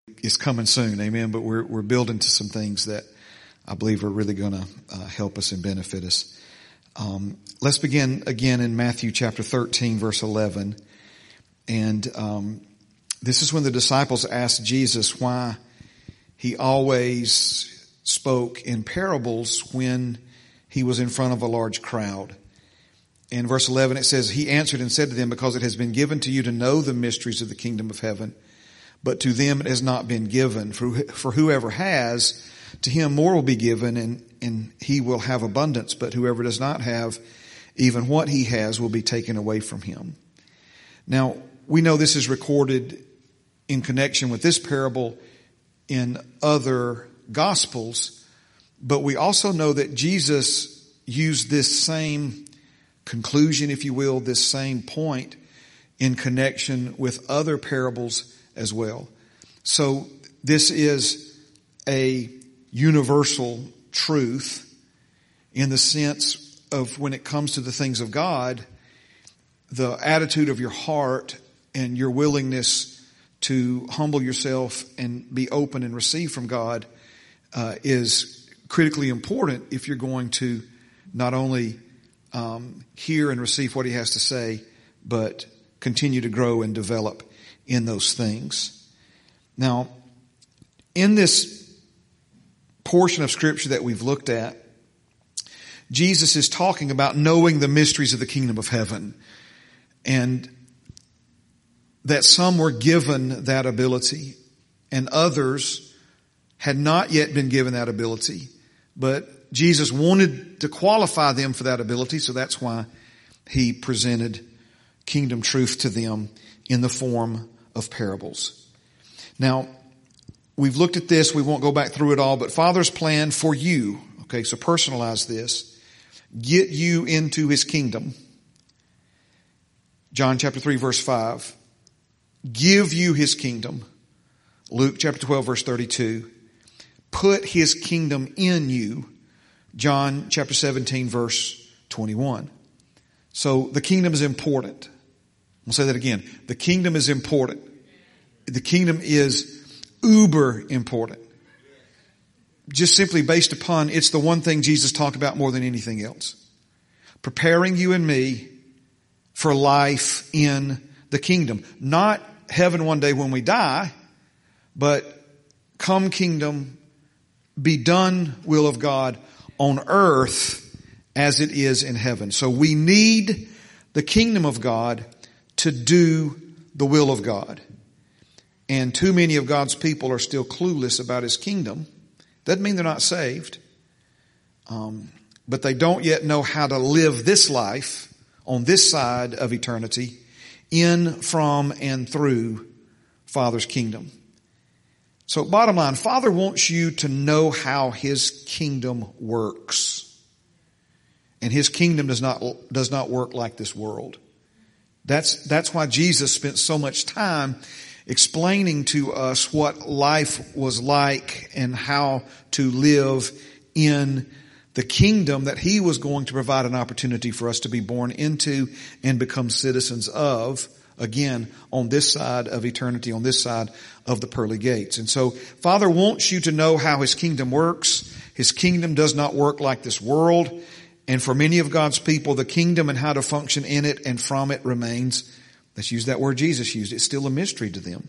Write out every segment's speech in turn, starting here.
is coming soon, amen. But we're building to some things that I believe are really going to help us and benefit us. Let's begin again in Matthew chapter 13, verse 11. And this is when the disciples asked Jesus why he always spoke in parables when he was in front of a large crowd. In verse 11 it says, he answered and said to them, because it has been given to you to know the mysteries of the kingdom of heaven, but to them it has not been given. For whoever has, to him more will be given, and he will have abundance. But whoever does not have, even what he has will be taken away from him. Now, we know this is recorded in connection with this parable in other Gospels, but we also know that Jesus used this same conclusion, if you will, this same point in connection with other parables as well. So this is a universal truth in the sense of when it comes to the things of God, the attitude of your heart and your willingness to humble yourself and be open and receive from God is critically important if you're going to not only hear and receive what he has to say, but continue to grow and develop in those things. Now, in this portion of Scripture that we've looked at, Jesus is talking about knowing the mysteries of the kingdom of heaven, and that some were given that ability and others had not yet been given that ability. But Jesus wanted to qualify them for that ability, so that's why he presented kingdom truth to them in the form of parables. Now, we've looked at this. We won't go back through it all, but Father's plan for you, okay, so personalize this, get you into his kingdom. John chapter 3 verse 5. Give you his kingdom. Luke chapter 12 verse 32. Put his kingdom in you. John chapter 17 verse 21. So the kingdom is important. I'll say that again. The kingdom is important. The kingdom is uber important. Just simply based upon it's the one thing Jesus talked about more than anything else. Preparing you and me for life in the kingdom. Not heaven one day when we die, but come kingdom, be done will of God on earth as it is in heaven. So we need the kingdom of God to do the will of God. And too many of God's people are still clueless about his kingdom. Doesn't mean they're not saved. But they don't yet know how to live this life on this side of eternity in, from, and through Father's kingdom. So bottom line, Father wants you to know how his kingdom works. And his kingdom does not work like this world. That's why Jesus spent so much time explaining to us what life was like and how to live in the kingdom that he was going to provide an opportunity for us to be born into and become citizens of, again, on this side of eternity, on this side of the pearly gates. And so Father wants you to know how his kingdom works. His kingdom does not work like this world. And for many of God's people, the kingdom and how to function in it and from it remains, let's use that word Jesus used, it's still a mystery to them.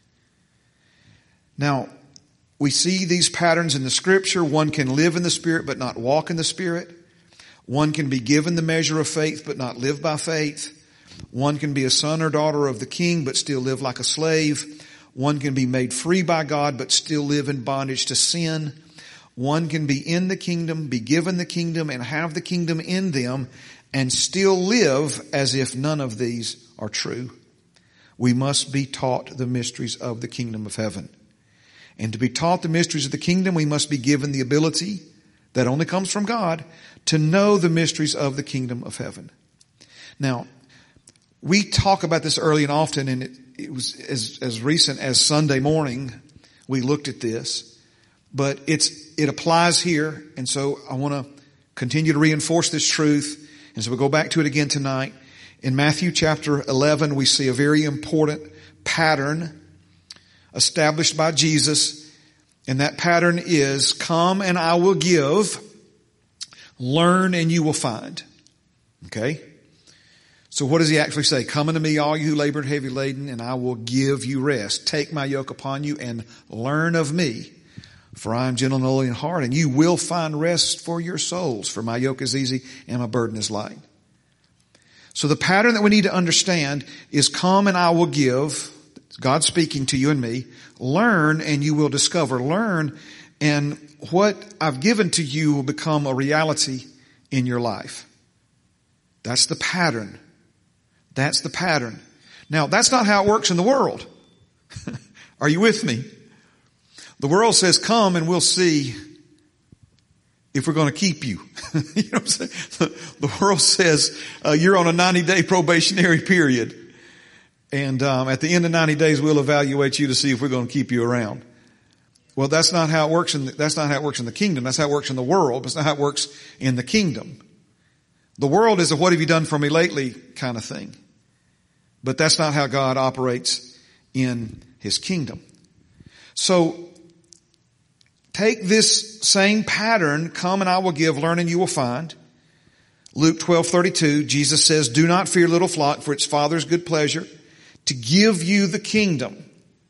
Now, we see these patterns in the Scripture. One can live in the Spirit but not walk in the Spirit. One can be given the measure of faith but not live by faith. One can be a son or daughter of the King but still live like a slave. One can be made free by God but still live in bondage to sin. One can be in the kingdom, be given the kingdom, and have the kingdom in them and still live as if none of these are true. We must be taught the mysteries of the kingdom of heaven. And to be taught the mysteries of the kingdom, we must be given the ability that only comes from God to know the mysteries of the kingdom of heaven. Now, we talk about this early and often, and it was as recent as Sunday morning we looked at this, but it applies here, and so I want to continue to reinforce this truth, and so we'll go back to it again tonight. In Matthew chapter 11, we see a very important pattern established by Jesus. And that pattern is, come and I will give, learn and you will find. Okay? So what does he actually say? Come unto me, all you who labor and heavy laden, and I will give you rest. Take my yoke upon you and learn of me. For I am gentle and lowly in heart, and you will find rest for your souls. For my yoke is easy and my burden is light. So the pattern that we need to understand is, come and I will give. God speaking to you and me. Learn and you will discover. Learn and what I've given to you will become a reality in your life. That's the pattern. That's the pattern. Now, that's not how it works in the world. Are you with me? The world says, come and we'll see if we're going to keep you. You know what I'm saying? The world says, you're on a 90-day probationary period. And at the end of 90 days, we'll evaluate you to see if we're going to keep you around. Well, that's not how it works that's not how it works in the kingdom. That's how it works in the world. That's not how it works in the kingdom. The world is a what have you done for me lately kind of thing. But that's not how God operates in his kingdom. So take this same pattern, come and I will give, learn and you will find. Luke 12:32, Jesus says, do not fear, little flock, for it's Father's good pleasure to give you the kingdom.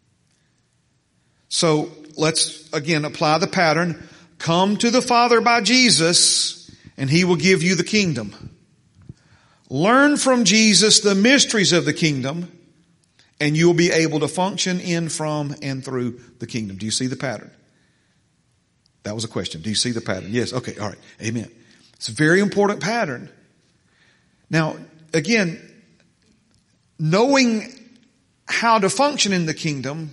So let's again apply the pattern. Come to the Father by Jesus and he will give you the kingdom. Learn from Jesus the mysteries of the kingdom and you'll be able to function in, from, and through the kingdom. Do you see the pattern? That was a question. Do you see the pattern? Yes. Okay. All right. Amen. It's a very important pattern. Now, again, knowing how to function in the kingdom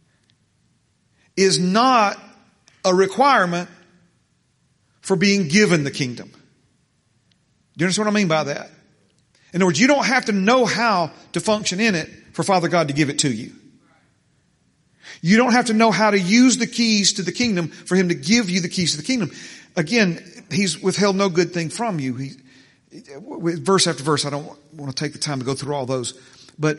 is not a requirement for being given the kingdom. Do you understand what I mean by that? In other words, you don't have to know how to function in it for Father God to give it to you. You don't have to know how to use the keys to the kingdom for him to give you the keys to the kingdom. Again, he's withheld no good thing from you. Verse after verse, I don't want to take the time to go through all those, but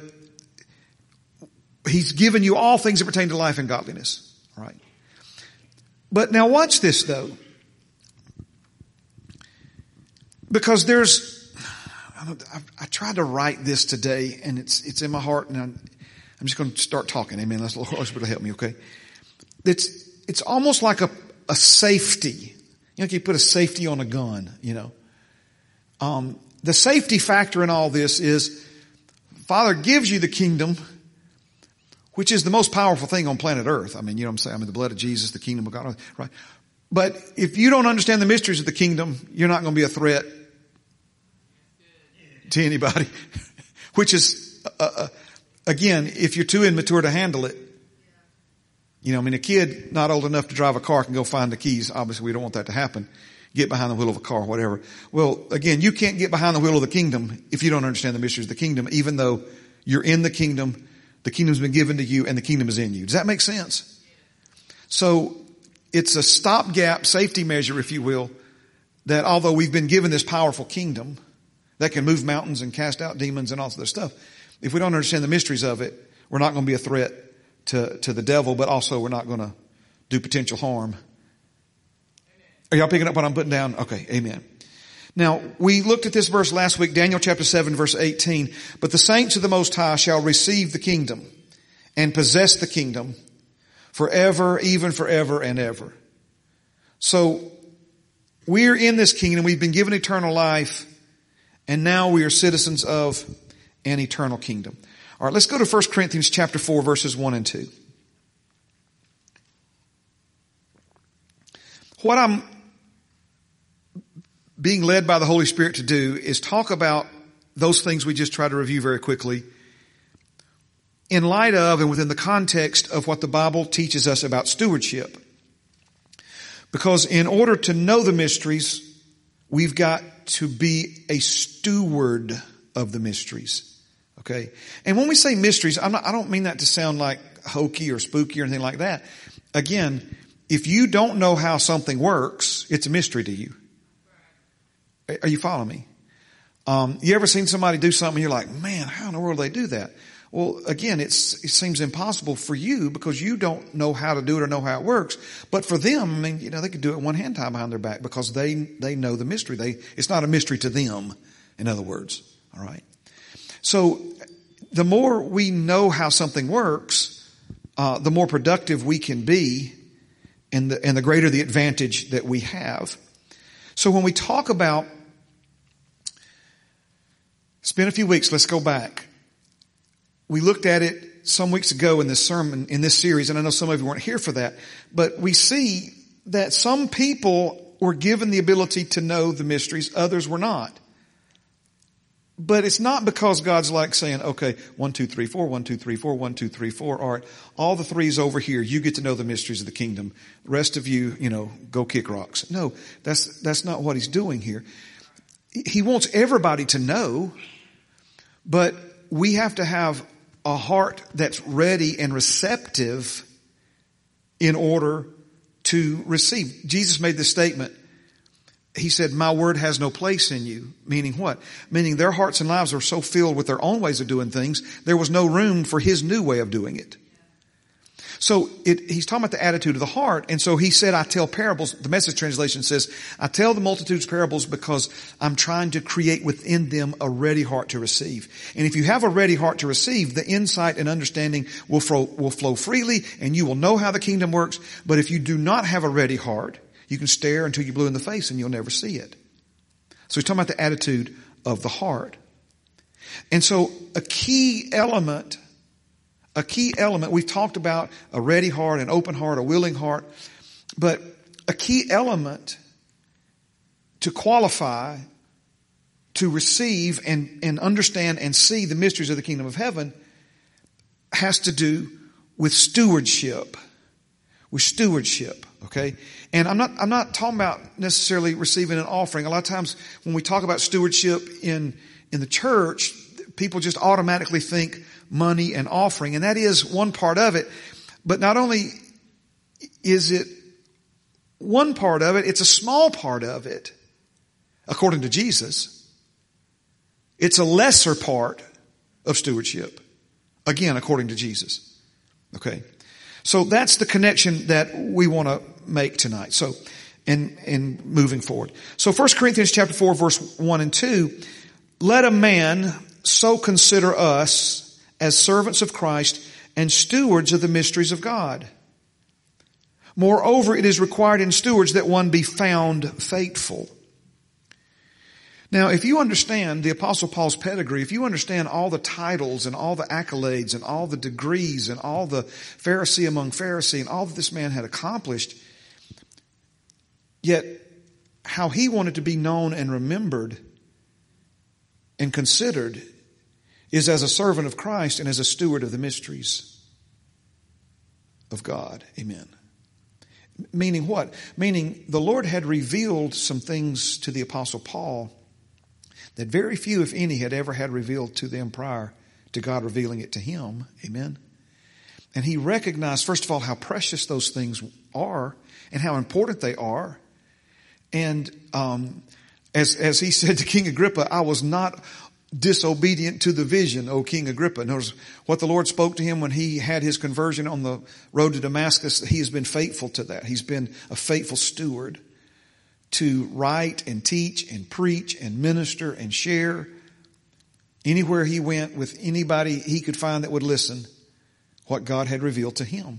he's given you all things that pertain to life and godliness. All right. But now watch this though. Because I tried to write this today and it's in my heart and I'm just going to start talking. Amen. That's the Holy Spirit to help me. Okay. It's almost like a safety. You know, you put a safety on a gun, you know. The safety factor in all this is Father gives you the kingdom, which is the most powerful thing on planet Earth. I mean, you know what I'm saying? I mean, the blood of Jesus, the kingdom of God, right? But if you don't understand the mysteries of the kingdom, you're not going to be a threat to anybody, which is, again, if you're too immature to handle it, you know, I mean, a kid not old enough to drive a car can go find the keys. Obviously, we don't want that to happen. Get behind the wheel of a car, whatever. Well, again, you can't get behind the wheel of the kingdom if you don't understand the mysteries of the kingdom, even though you're in the kingdom's been given to you and the kingdom is in you. Does that make sense? So it's a stopgap safety measure, if you will, that although we've been given this powerful kingdom that can move mountains and cast out demons and all this other stuff, if we don't understand the mysteries of it, we're not going to be a threat to the devil, but also we're not going to do potential harm. Are y'all picking up what I'm putting down? Okay, amen. Now, we looked at this verse last week, Daniel chapter 7, verse 18. But the saints of the Most High shall receive the kingdom and possess the kingdom forever, even forever and ever. So, we're in this kingdom. We've been given eternal life. And now we are citizens of an eternal kingdom. All right, let's go to 1 Corinthians chapter 4, verses 1 and 2. What I'm being led by the Holy Spirit to do is talk about those things we just tried to review very quickly in light of and within the context of what the Bible teaches us about stewardship. Because in order to know the mysteries, we've got to be a steward of the mysteries. Okay. And when we say mysteries, I don't mean that to sound like hokey or spooky or anything like that. Again, if you don't know how something works, it's a mystery to you. Are you following me? You ever seen somebody do something and you're like, man, how in the world do they do that? Well, again, it seems impossible for you because you don't know how to do it or know how it works. But for them, I mean, they could do it one hand tied behind their back because they know the mystery. It's not a mystery to them, in other words. All right. So the more we know how something works, the more productive we can be and the greater the advantage that we have. So when we talk about, it's been a few weeks, let's go back. We looked at it some weeks ago in this sermon, in this series, and I know some of you weren't here for that, but we see that some people were given the ability to know the mysteries, others were not. But it's not because God's like saying, okay, 1, 2, 3, 4, 1, 2, 3, 4, 1, 2, 3, 4. All right, all the threes over here. You get to know the mysteries of the kingdom. The rest of you, go kick rocks. No, that's not what he's doing here. He wants everybody to know, but we have to have a heart that's ready and receptive in order to receive. Jesus made this statement. He said, my word has no place in you. Meaning what? Meaning their hearts and lives are so filled with their own ways of doing things, there was no room for his new way of doing it. So he's talking about the attitude of the heart. And so he said, I tell parables. The Message translation says, I tell the multitudes parables because I'm trying to create within them a ready heart to receive. And if you have a ready heart to receive, the insight and understanding will flow freely and you will know how the kingdom works. But if you do not have a ready heart, you can stare until you're blue in the face and you'll never see it. So he's talking about the attitude of the heart. And so a key element, we've talked about a ready heart, an open heart, a willing heart, but a key element to qualify, to receive and understand and see the mysteries of the kingdom of heaven has to do with stewardship. With stewardship, okay? And I'm not talking about necessarily receiving an offering. A lot of times when we talk about stewardship in the church, people just automatically think money and offering, and that is one part of it. But not only is it one part of it, it's a small part of it, according to Jesus. It's a lesser part of stewardship, again, according to Jesus. Okay? So that's the connection that we want to make tonight. So, in moving forward. So 1 Corinthians chapter 4, verse 1 and 2, let a man so consider us as servants of Christ and stewards of the mysteries of God. Moreover, it is required in stewards that one be found faithful. Now, if you understand the Apostle Paul's pedigree, if you understand all the titles and all the accolades and all the degrees and all the Pharisee among Pharisee and all that this man had accomplished, yet how he wanted to be known and remembered and considered is as a servant of Christ and as a steward of the mysteries of God. Amen. Meaning what? Meaning the Lord had revealed some things to the Apostle Paul that very few, if any, had ever had revealed to them prior to God revealing it to him. Amen. And he recognized, first of all, how precious those things are and how important they are. And as he said to King Agrippa, I was not disobedient to the vision, O King Agrippa. Notice what the Lord spoke to him when he had his conversion on the road to Damascus. He has been faithful to that. He's been a faithful steward to write and teach and preach and minister and share anywhere he went with anybody he could find that would listen what God had revealed to him.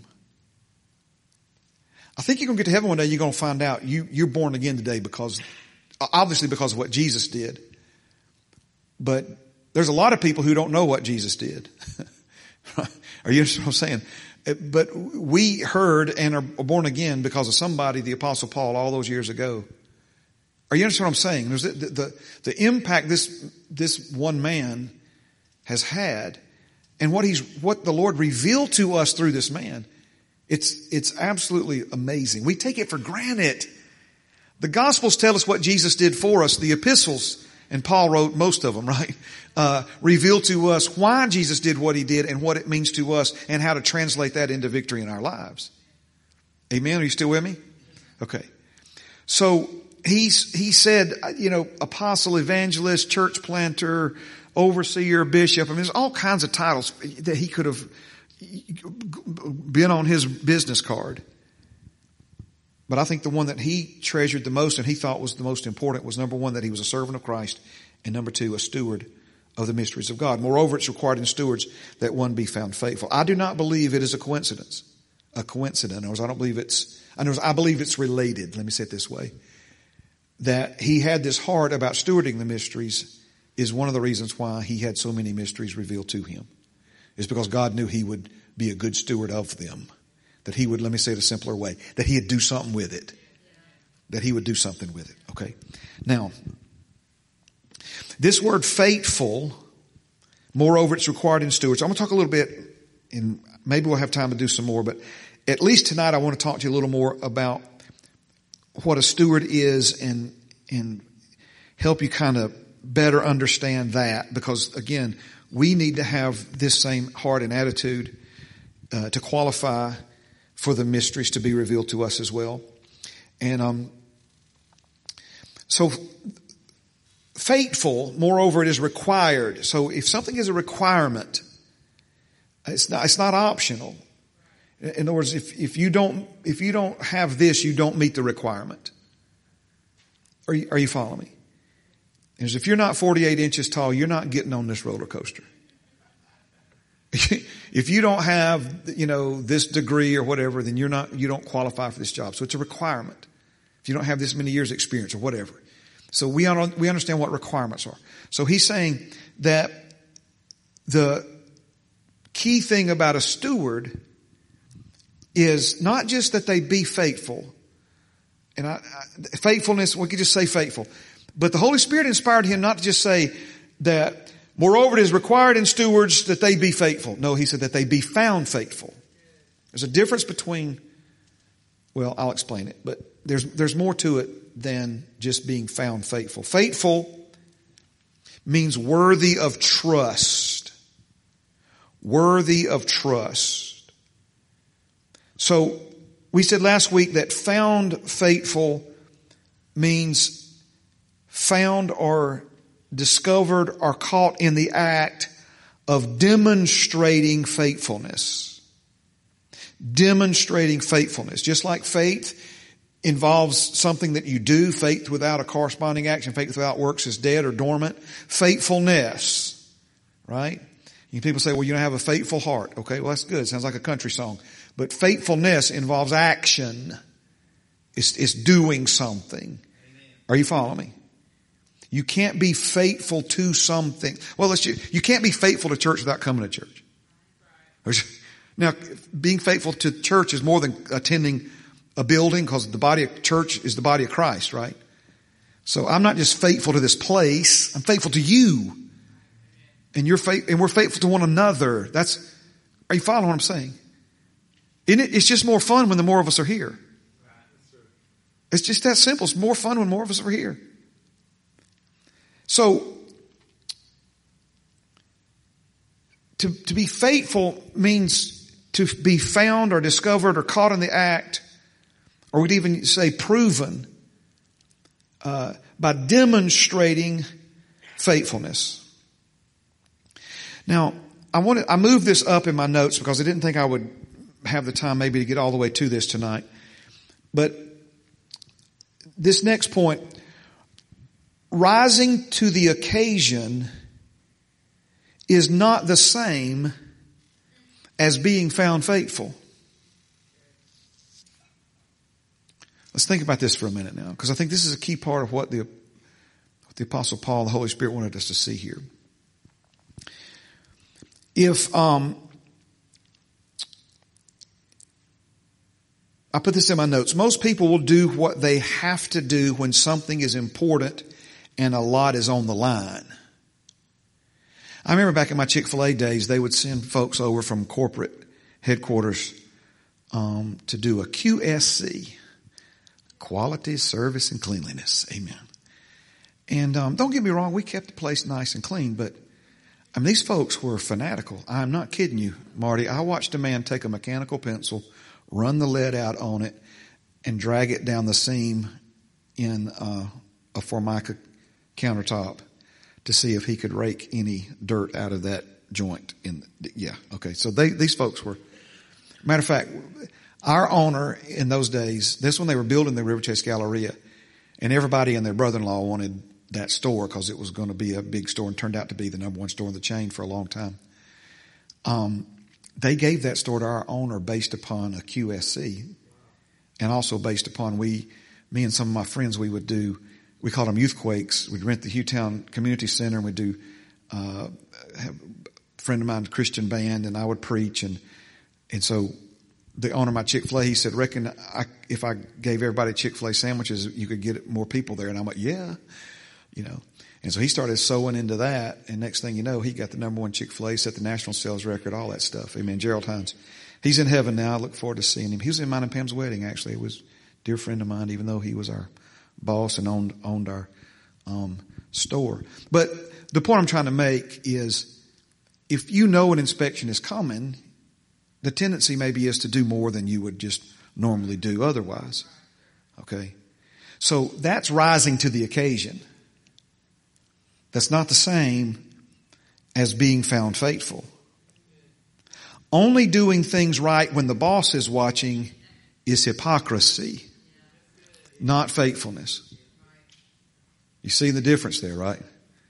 I think you're going to get to heaven one day, you're going to find out you're born again today obviously because of what Jesus did. But there's a lot of people who don't know what Jesus did. Are you understand what I'm saying? But we heard and are born again because of somebody, the Apostle Paul, all those years ago. Are you understand what I'm saying? There's the impact this one man has had and what the Lord revealed to us through this man. It's absolutely amazing. We take it for granted. The Gospels tell us what Jesus did for us. The epistles, and Paul wrote most of them, right? Reveal to us why Jesus did what he did and what it means to us and how to translate that into victory in our lives. Amen? Are you still with me? Okay. So he said, apostle, evangelist, church planter, overseer, bishop. I mean, there's all kinds of titles that he could have been on his business card. But I think the one that he treasured the most and he thought was the most important was, number one, that he was a servant of Christ, and number two, a steward of the mysteries of God. Moreover, it's required in stewards that one be found faithful. I do not believe it is a coincidence. I believe it's related. Let me say it this way. That he had this heart about stewarding the mysteries is one of the reasons why he had so many mysteries revealed to him. It's because God knew he would be a good steward of them. That he would, let me say it a simpler way, that he'd do something with it. That he would do something with it. Okay. Now, this word faithful, moreover, it's required in stewards. I'm going to talk a little bit, and maybe we'll have time to do some more, but at least tonight I want to talk to you a little more about what a steward is and help you kind of better understand that, because again, we need to have this same heart and attitude to qualify for the mysteries to be revealed to us as well. And so faithful, moreover, it is required. So if something is a requirement, it's not optional. In other words, if you don't have this, you don't meet the requirement. Are you following me? Because if you're not 48 inches tall, you're not getting on this roller coaster. If you don't have, this degree or whatever, then you don't qualify for this job. So it's a requirement. If you don't have this many years experience or whatever. So we understand what requirements are. So he's saying that the key thing about a steward is not just that they be faithful. And faithfulness, we could just say faithful. But the Holy Spirit inspired him not to just say that, moreover, it is required in stewards that they be faithful. No, he said that they be found faithful. There's a difference between, well, I'll explain it, but there's more to it than just being found faithful. Faithful means worthy of trust. Worthy of trust. So we said last week that found faithful means found or discovered or caught in the act of demonstrating faithfulness. Demonstrating faithfulness. Just like faith involves something that you do. Faith without a corresponding action, faith without works is dead or dormant. Faithfulness, right? People say, well, you don't have a faithful heart. Okay, well, that's good. It sounds like a country song. But faithfulness involves action. It's doing something. Are you following me? You can't be faithful to something. Well, you can't be faithful to church without coming to church. Now, being faithful to church is more than attending a building, because the body of church is the body of Christ, right? So I'm not just faithful to this place. I'm faithful to you. And we're faithful to one another. Are you following what I'm saying? It's just more fun when the more of us are here. It's just that simple. It's more fun when more of us are here. So, to be faithful means to be found or discovered or caught in the act, or we'd even say proven, by demonstrating faithfulness. Now, I moved this up in my notes because I didn't think I would have the time maybe to get all the way to this tonight. But this next point, rising to the occasion is not the same as being found faithful. Let's think about this for a minute now, because I think this is a key part of what the Apostle Paul, the Holy Spirit, wanted us to see here. If I put this in my notes, most people will do what they have to do when something is important and a lot is on the line. I remember back in my Chick-fil-A days, they would send folks over from corporate headquarters to do a QSC, quality, service, and cleanliness. Amen. And don't get me wrong, we kept the place nice and clean, but these folks were fanatical. I'm not kidding you, Marty. I watched a man take a mechanical pencil, run the lead out on it, and drag it down the seam in a Formica countertop to see if he could rake any dirt out of that joint. Okay. So these folks were, matter of fact, our owner in those days, this when they were building the River Chase Galleria, and everybody and their brother-in-law wanted that store because it was going to be a big store and turned out to be the number one store in the chain for a long time. They gave that store to our owner based upon a QSC, and also based upon me and some of my friends, we called them youth quakes. We'd rent the Hughtown Community Center, and we'd do, have a friend of mine, a Christian band, and I would preach. And so the owner of my Chick-fil-A, he said, reckon if I gave everybody Chick-fil-A sandwiches, you could get more people there. And I'm like, yeah, And so he started sowing into that. And next thing you know, he got the number one Chick-fil-A, set the national sales record, all that stuff. Amen. Gerald Hines. He's in heaven now. I look forward to seeing him. He was in mine and Pam's wedding, actually. He was a dear friend of mine, even though he was our boss and owned our store. But the point I'm trying to make is, if you know an inspection is coming, the tendency maybe is to do more than you would just normally do otherwise. Okay? So that's rising to the occasion. That's not the same as being found faithful. Only doing things right when the boss is watching is hypocrisy, not faithfulness. You see the difference there, right?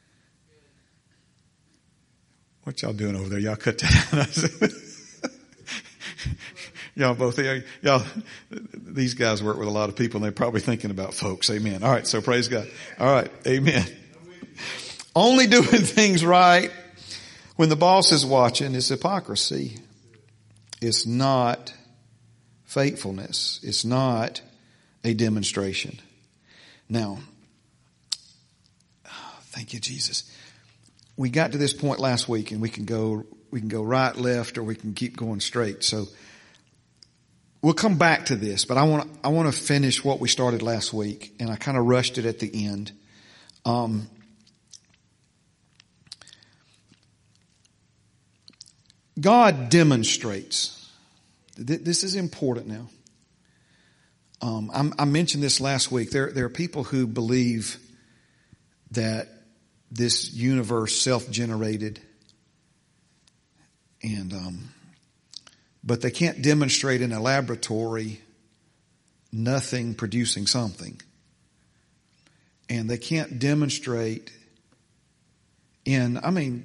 What y'all doing over there? Y'all cut that out. Y'all both, these guys work with a lot of people and they're probably thinking about folks. Amen. All right. So praise God. All right. Amen. Only doing things right when the boss is watching is hypocrisy. It's not faithfulness. It's not a demonstration. Now, thank you, Jesus. We got to this point last week, and we can go right, left, or we can keep going straight. So we'll come back to this, but I want to finish what we started last week, and I kind of rushed it at the end. God demonstrates. This is important now. I mentioned this last week. There are people who believe that this universe self-generated, but they can't demonstrate in a laboratory nothing producing something. And they can't demonstrate in,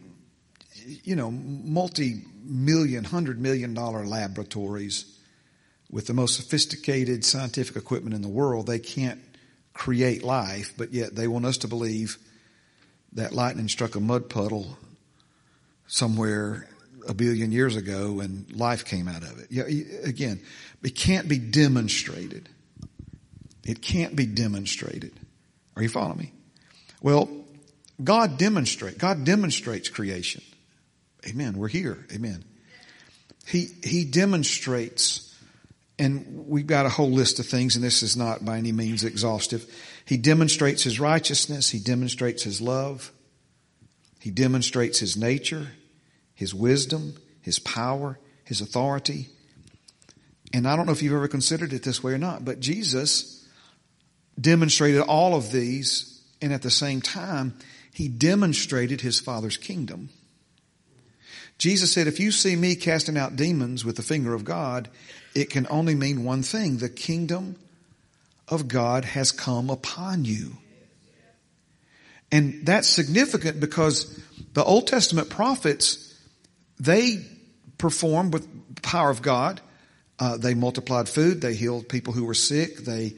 multi-million, $100 million laboratories with the most sophisticated scientific equipment in the world. They can't create life, but yet they want us to believe that lightning struck a mud puddle somewhere a billion years ago and life came out of it. Yeah, again, it can't be demonstrated. It can't be demonstrated. Are you following me? Well, God demonstrates creation. Amen. We're here. Amen. He demonstrates, and we've got a whole list of things, and this is not by any means exhaustive. He demonstrates His righteousness. He demonstrates His love. He demonstrates His nature, His wisdom, His power, His authority. And I don't know if you've ever considered it this way or not, but Jesus demonstrated all of these, and at the same time, He demonstrated His Father's kingdom. Jesus said, if you see me casting out demons with the finger of God, it can only mean one thing. The kingdom of God has come upon you. And that's significant because the Old Testament prophets, they performed with the power of God. They multiplied food. They healed people who were sick. They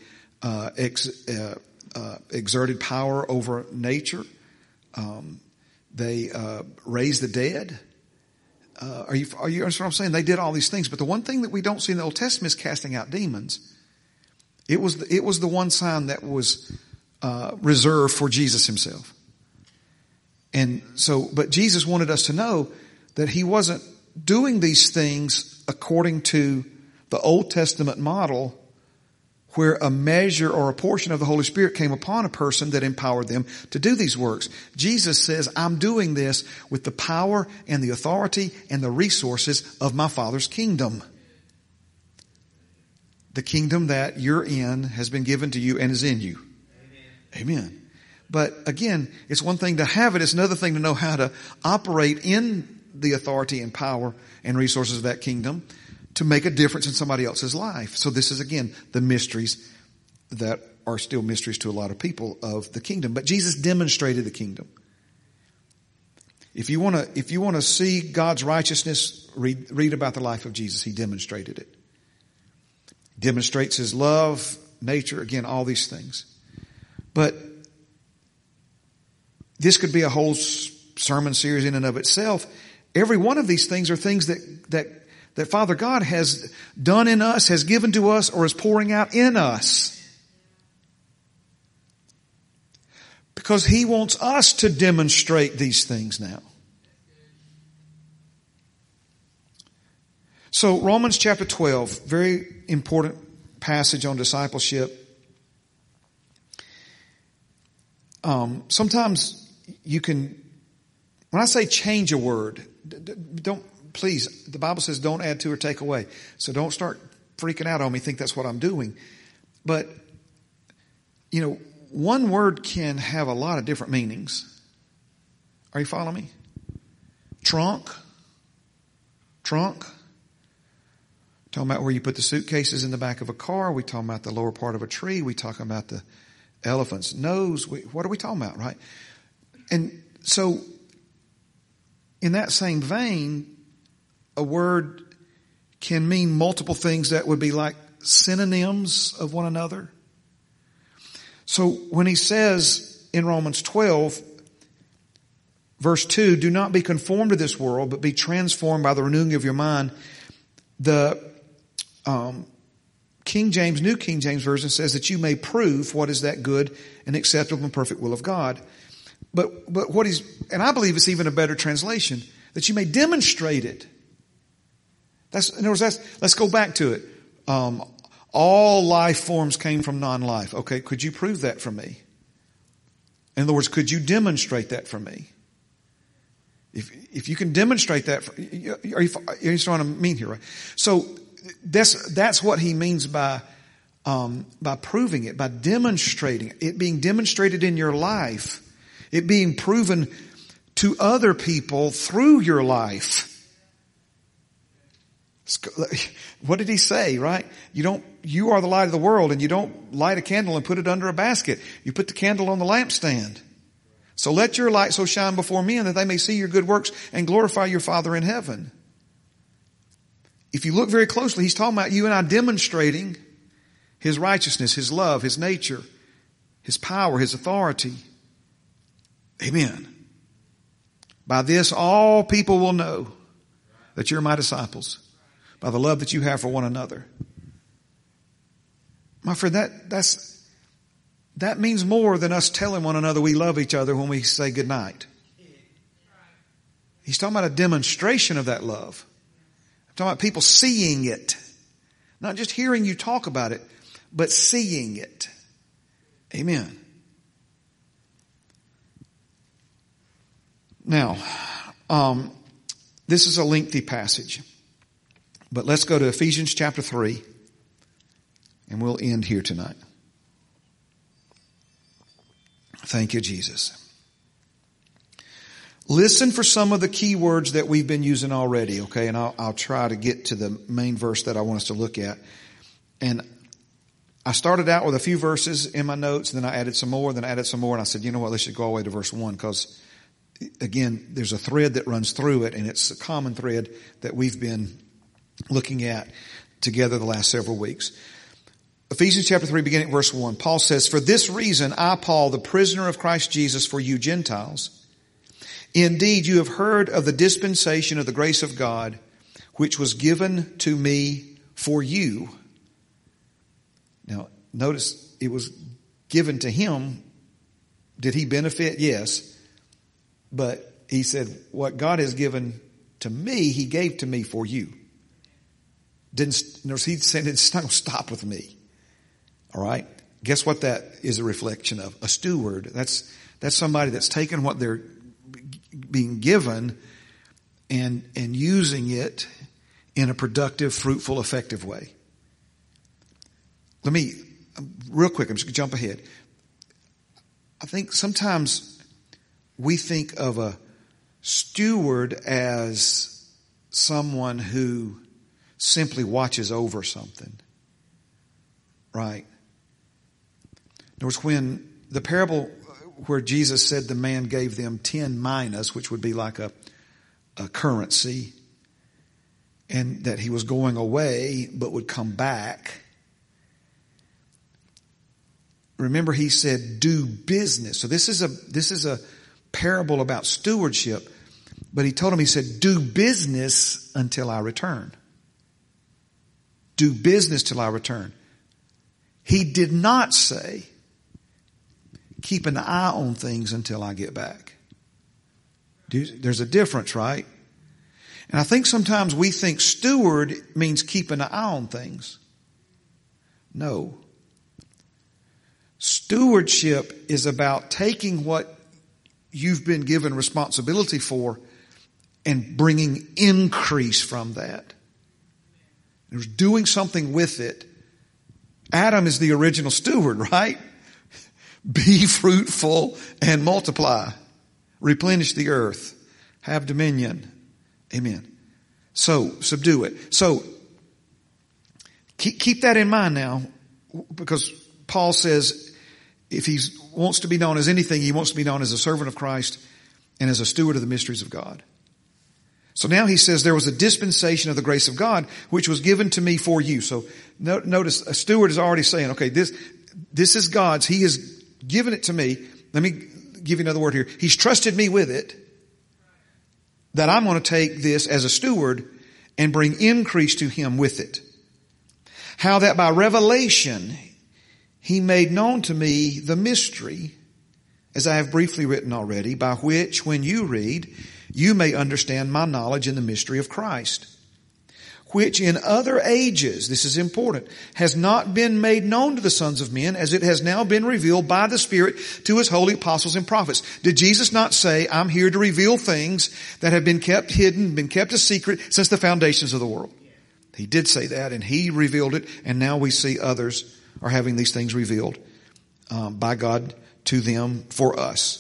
exerted power over nature. They raised the dead. Are you understand what I'm saying? They did all these things, but the one thing that we don't see in the Old Testament is casting out demons. It was the one sign that was reserved for Jesus Himself. And so, but Jesus wanted us to know that He wasn't doing these things according to the Old Testament model, where a measure or a portion of the Holy Spirit came upon a person that empowered them to do these works. Jesus says, I'm doing this with the power and the authority and the resources of my Father's kingdom. The kingdom that you're in has been given to you and is in you. Amen. But again, it's one thing to have it. It's another thing to know how to operate in the authority and power and resources of that kingdom to make a difference in somebody else's life. So this is, again, the mysteries that are still mysteries to a lot of people of the kingdom. But Jesus demonstrated the kingdom. If you want to see God's righteousness, read about the life of Jesus. He demonstrated it. Demonstrates his love, nature, again, all these things. But this could be a whole sermon series in and of itself. Every one of these things are things that Father God has done in us, has given to us, or is pouring out in us. Because he wants us to demonstrate these things now. So Romans chapter 12, very important passage on discipleship. Sometimes you can, when I say change a word, please, the Bible says don't add to or take away. So don't start freaking out on me, think that's what I'm doing. But, one word can have a lot of different meanings. Are you following me? Trunk. Talking about where you put the suitcases in the back of a car. We talking about the lower part of a tree. We talking about the elephant's nose. What are we talking about, right? And so, in that same vein, a word can mean multiple things that would be like synonyms of one another. So when he says in Romans 12, verse 2, do not be conformed to this world, but be transformed by the renewing of your mind. The New King James Version says that you may prove what is that good and acceptable and perfect will of God. But and I believe it's even a better translation, that you may demonstrate it. Let's go back to it. All life forms came from non-life. Okay, could you prove that for me? In other words, could you demonstrate that for me? If you can demonstrate that, are you understand what I mean here, right? So that's what he means by proving it, by demonstrating it being demonstrated in your life, it being proven to other people through your life. What did he say, right? You are the light of the world, and you don't light a candle and put it under a basket. You put the candle on the lampstand. So let your light so shine before men that they may see your good works and glorify your Father in heaven. If you look very closely, he's talking about you and I demonstrating his righteousness, his love, his nature, his power, his authority. Amen. By this, all people will know that you're my disciples, by the love that you have for one another. My friend, that means more than us telling one another we love each other when we say goodnight. He's talking about a demonstration of that love. I'm talking about people seeing it. Not just hearing you talk about it, but seeing it. Amen. Now, this is a lengthy passage, but let's go to Ephesians chapter 3, and we'll end here tonight. Thank you, Jesus. Listen for some of the key words that we've been using already, okay? And I'll try to get to the main verse that I want us to look at. And I started out with a few verses in my notes, and then I added some more, and I said, you know what, let's just go all the way to verse 1, because again, there's a thread that runs through it, and it's a common thread that we've been looking at together the last several weeks. Ephesians chapter 3, beginning at verse 1, Paul says, for this reason, I, Paul, the prisoner of Christ Jesus for you Gentiles, indeed you have heard of the dispensation of the grace of God, which was given to me for you. Now, notice it was given to him. Did he benefit? Yes. But he said, what God has given to me, he gave to me for you. He said it's not going to stop with me. All right. Guess what that is a reflection of? A steward. That's somebody that's taken what they're being given and using it in a productive, fruitful, effective way. Let me, real quick, I'm just going to jump ahead. think sometimes we think of a steward as someone who simply watches over something. Right? In other words, when the parable where Jesus said the man gave them 10 minas, which would be like a currency, and that he was going away but would come back. Remember, he said, do business. So this is a parable about stewardship, but he told him, he said, do business until I return. Do business till I return. He did not say, keep an eye on things until I get back. There's a difference, right? And I think sometimes we think steward means keeping an eye on things. No. Stewardship is about taking what you've been given responsibility for and bringing increase from that. There's doing something with it. Adam is the original steward, right? Be fruitful and multiply. Replenish the earth. Have dominion. Amen. So, subdue it. So, keep that in mind now, because Paul says if he wants to be known as anything, he wants to be known as a servant of Christ and as a steward of the mysteries of God. So now he says there was a dispensation of the grace of God which was given to me for you. So notice a steward is already saying, okay, this is God's. He has given it to me. Let me give you another word here. He's trusted me with it, that I'm going to take this as a steward and bring increase to him with it. How that by revelation he made known to me the mystery, as I have briefly written already, by which when you read, you may understand my knowledge in the mystery of Christ, which in other ages, this is important, has not been made known to the sons of men, as it has now been revealed by the Spirit to his holy apostles and prophets. Did Jesus not say, I'm here to reveal things that have been kept hidden, been kept a secret since the foundations of the world? He did say that, and he revealed it, and now we see others are having these things revealed by God to them for us.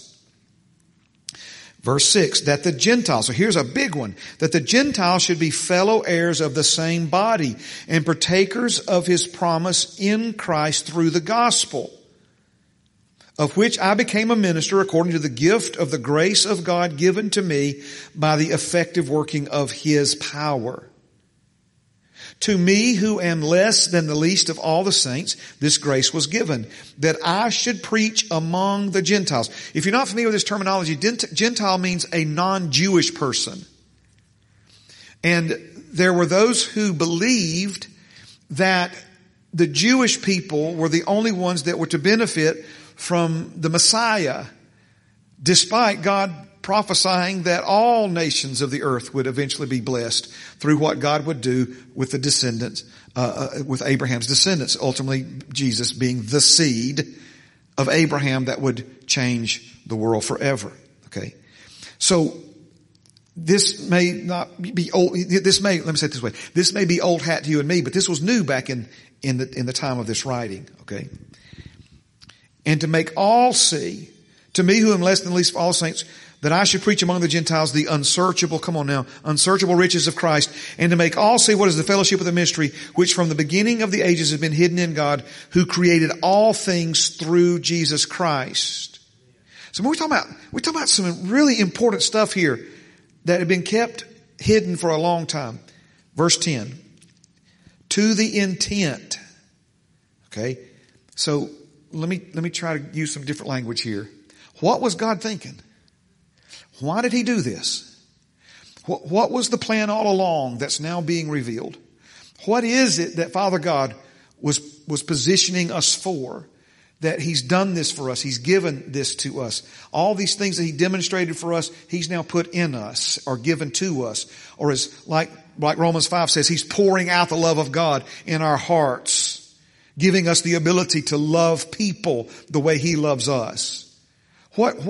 Verse 6, that the Gentiles, so here's a big one, that the Gentiles should be fellow heirs of the same body and partakers of his promise in Christ through the gospel, of which I became a minister according to the gift of the grace of God given to me by the effective working of his power. To me, who am less than the least of all the saints, this grace was given, that I should preach among the Gentiles. If you're not familiar with this terminology, Gentile means a non-Jewish person. And there were those who believed that the Jewish people were the only ones that were to benefit from the Messiah, despite God prophesying that all nations of the earth would eventually be blessed through what God would do with the descendants, with Abraham's descendants, ultimately Jesus being the seed of Abraham that would change the world forever. Okay. So this may not be old, let me say it this way. This may be old hat to you and me, but this was new back in the time of this writing. Okay. And to make all see, to me who am less than the least of all saints, that I should preach among the Gentiles the unsearchable, unsearchable riches of Christ, and to make all see what is the fellowship of the mystery, which from the beginning of the ages has been hidden in God, who created all things through Jesus Christ. So when we're talking about some really important stuff here that had been kept hidden for a long time. Verse 10. To the intent. Okay. So let me try to use some different language here. What was God thinking? Why did he do this? What was the plan all along that's now being revealed? What is it that Father God was positioning us for? That he's done this for us. He's given this to us. All these things that he demonstrated for us, he's now put in us or given to us. Or as like Romans 5 says, he's pouring out the love of God in our hearts, giving us the ability to love people the way he loves us. What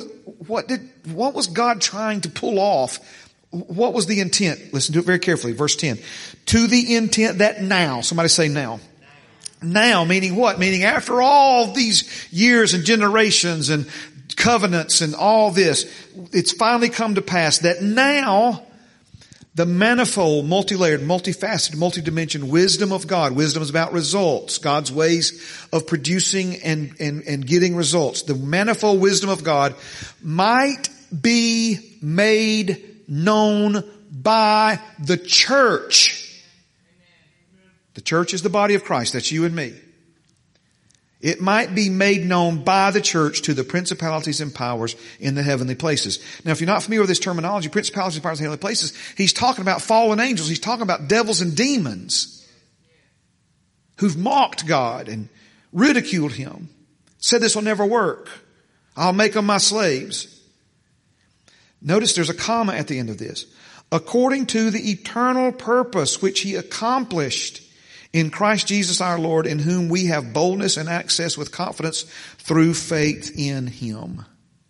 was God trying to pull off? What was the intent? Listen to it very carefully. Verse 10. To the intent that now, somebody say now. Now, meaning what? Meaning after all these years and generations and covenants and all this, it's finally come to pass that now the manifold, multi-layered, multifaceted, multi-dimensional wisdom of God. Wisdom is about results. God's ways of producing and getting results. The manifold wisdom of God might be made known by the church. The church is the body of Christ. That's you and me. It might be made known by the church to the principalities and powers in the heavenly places. Now, if you're not familiar with this terminology, principalities and powers in the heavenly places, he's talking about fallen angels. He's talking about devils and demons who've mocked God and ridiculed him. Said this will never work. I'll make them my slaves. Notice there's a comma at the end of this. According to the eternal purpose which he accomplished in Christ Jesus our Lord, in whom we have boldness and access with confidence through faith in him.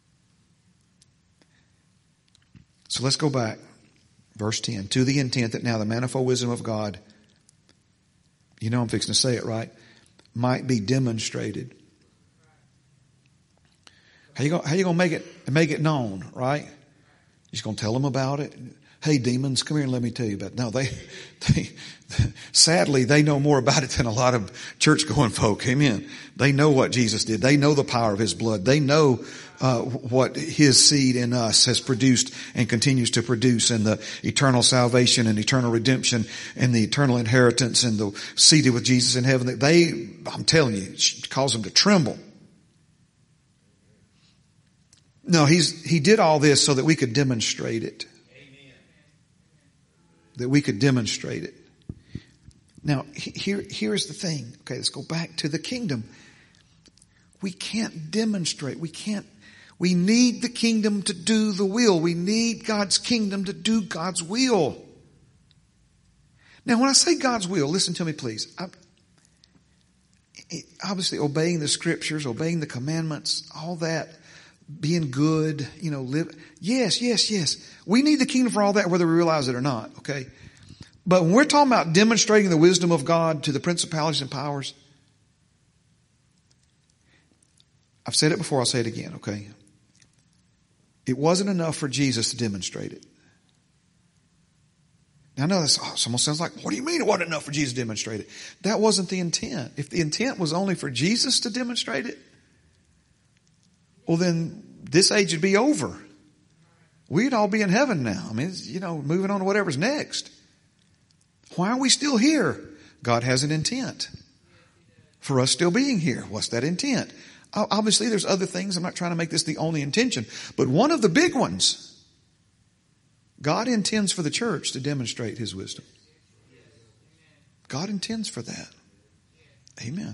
So let's go back. Verse 10. To the intent that now the manifold wisdom of God, you know I'm fixing to say it, right? Might be demonstrated. How you gonna make it known, right? You're just gonna tell them about it. Hey, demons, come here and let me tell you about it. No, they sadly, they know more about it than a lot of church-going folk. Amen. They know what Jesus did. They know the power of his blood. They know what his seed in us has produced and continues to produce, and the eternal salvation and eternal redemption and the eternal inheritance and the seated with Jesus in heaven. I'm telling you, it caused them to tremble. No, he did all this so that we could demonstrate it. That we could demonstrate it. Now, here's the thing. Okay, let's go back to the kingdom. We can't demonstrate. We need the kingdom to do the will. We need God's kingdom to do God's will. Now, when I say God's will, listen to me, please. Obviously, obeying the scriptures, obeying the commandments, all that, being good, live. Yes. We need the kingdom for all that, whether we realize it or not, okay? But when we're talking about demonstrating the wisdom of God to the principalities and powers, I've said it before, I'll say it again, okay? It wasn't enough for Jesus to demonstrate it. Now I know this, someone sounds like, what do you mean it wasn't enough for Jesus to demonstrate it? That wasn't the intent. If the intent was only for Jesus to demonstrate it, well then this age would be over. We'd all be in heaven now. I mean, moving on to whatever's next. Why are we still here? God has an intent for us still being here. What's that intent? Obviously, there's other things. I'm not trying to make this the only intention. But one of the big ones, God intends for the church to demonstrate his wisdom. God intends for that. Amen.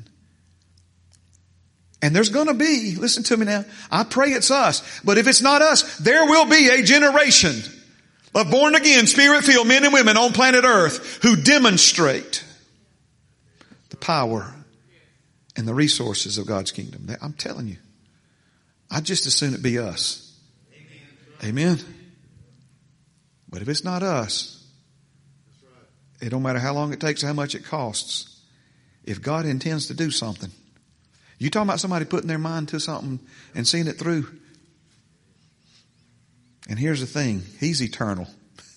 And there's going to be, listen to me now, I pray it's us. But if it's not us, there will be a generation of born again, spirit-filled men and women on planet Earth who demonstrate the power and the resources of God's kingdom. I'm telling you, I'd just as soon it be us. Amen. But if it's not us, it don't matter how long it takes or how much it costs. If God intends to do something, you talking about somebody putting their mind to something and seeing it through? And here's the thing. He's eternal.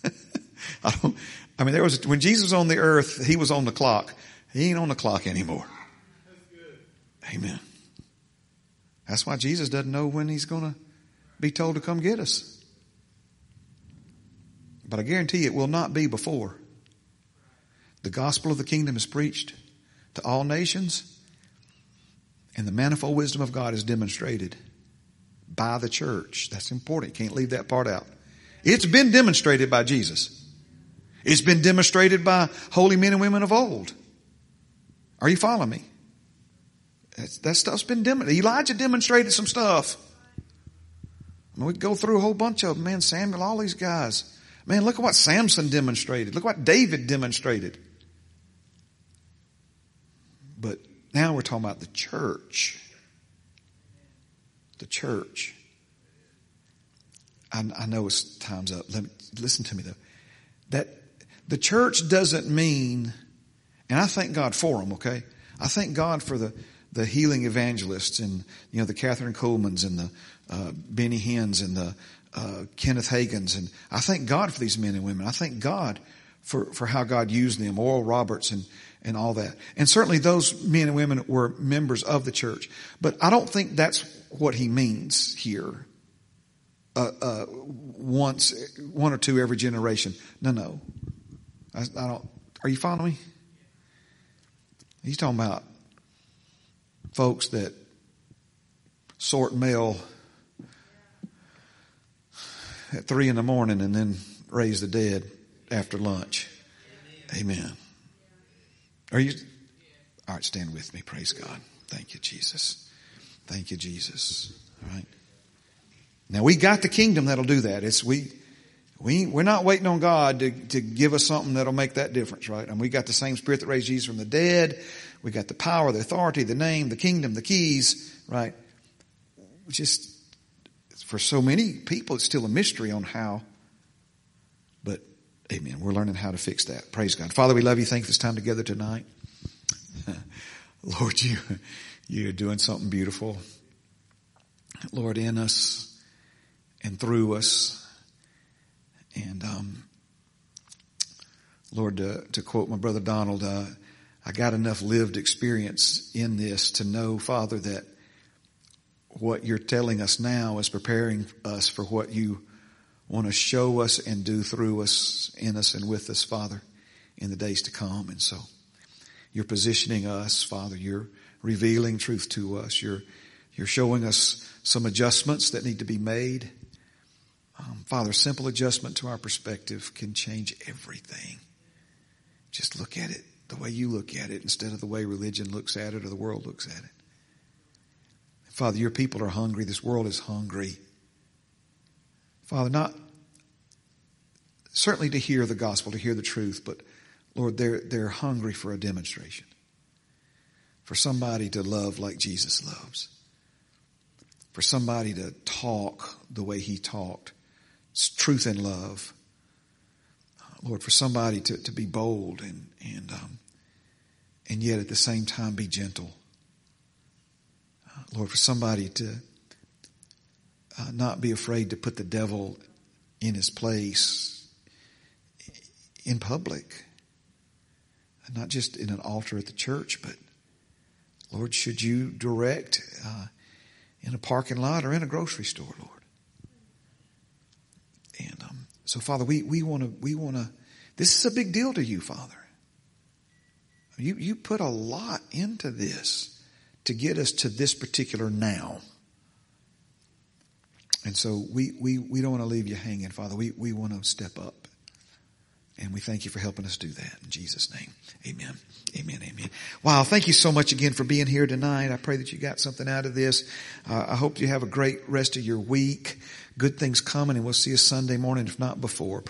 When Jesus was on the earth, he was on the clock. He ain't on the clock anymore. Amen. That's why Jesus doesn't know when he's going to be told to come get us. But I guarantee you it will not be before the gospel of the kingdom is preached to all nations and the manifold wisdom of God is demonstrated by the church. That's important. You can't leave that part out. It's been demonstrated by Jesus. It's been demonstrated by holy men and women of old. Are you following me? That stuff's been demonstrated. Elijah demonstrated some stuff. We could go through a whole bunch of them. Man, Samuel, all these guys. Man, look at what Samson demonstrated. Look what David demonstrated. But now we're talking about the church. The church. I know it's time's up. Listen to me though. That the church doesn't mean, and I thank God for them, okay? I thank God for the healing evangelists and, the Catherine Colemans and the Benny Hinn's and the Kenneth Hagins. And I thank God for these men and women. I thank God for how God used them, Oral Roberts and all that. And certainly those men and women were members of the church. But I don't think that's what he means here. One or two every generation. No. I don't. Are you following me? He's talking about folks that sort mail at 3 a.m. and then raise the dead after lunch. Amen. Are you? All right, stand with me. Praise God. Thank you, Jesus. Thank you, Jesus. All right. Now we got the kingdom that'll do that. We're not waiting on God to give us something that'll make that difference, right? And we got the same Spirit that raised Jesus from the dead. We got the power, the authority, the name, the kingdom, the keys, right? Just for so many people, it's still a mystery on how. But amen. We're learning how to fix that. Praise God. Father, we love you. Thank you for this time together tonight. Lord, you're doing something beautiful. Lord, in us and through us. And, Lord, to quote my brother Donald, I got enough lived experience in this to know, Father, that what you're telling us now is preparing us for what you want to show us and do through us, in us and with us, Father, in the days to come. And so you're positioning us, Father. You're revealing truth to us. You're showing us some adjustments that need to be made. Father, simple adjustment to our perspective can change everything. Just look at it the way you look at it instead of the way religion looks at it or the world looks at it. Father, your people are hungry. This world is hungry. Father, not certainly to hear the gospel, to hear the truth, but Lord, they're hungry for a demonstration. For somebody to love like Jesus loves. For somebody to talk the way he talked. It's truth and love. Lord, for somebody to be bold and yet at the same time be gentle. Lord, for somebody to not be afraid to put the devil in his place in public. And not just in an altar at the church, but Lord, should you direct in a parking lot or in a grocery store, Lord. And so, Father, we want to. This is a big deal to you, Father. You put a lot into this to get us to this particular now. And so we don't want to leave you hanging, Father. We want to step up. And we thank you for helping us do that. In Jesus' name, amen. Amen, amen. Wow, thank you so much again for being here tonight. I pray that you got something out of this. I hope you have a great rest of your week. Good things coming, and we'll see you Sunday morning, if not before.